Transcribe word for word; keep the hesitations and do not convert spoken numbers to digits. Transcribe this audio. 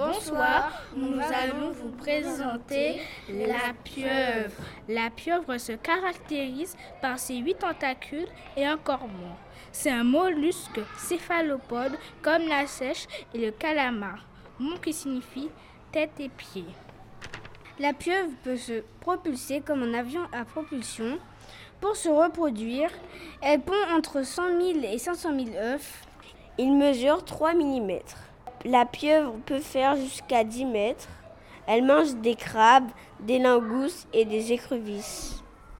Bonsoir, nous allons vous présenter la pieuvre. La pieuvre se caractérise par ses huit tentacules et un corps mou. C'est un mollusque céphalopode comme la seiche et le calamar, mot qui signifie tête et pied. La pieuvre peut se propulser comme un avion à propulsion. Pour se reproduire, elle pond entre cent mille et cinq cent mille œufs. Il mesure trois millimètres. La pieuvre peut faire jusqu'à dix mètres. Elle mange des crabes, des langoustes et des écrevisses.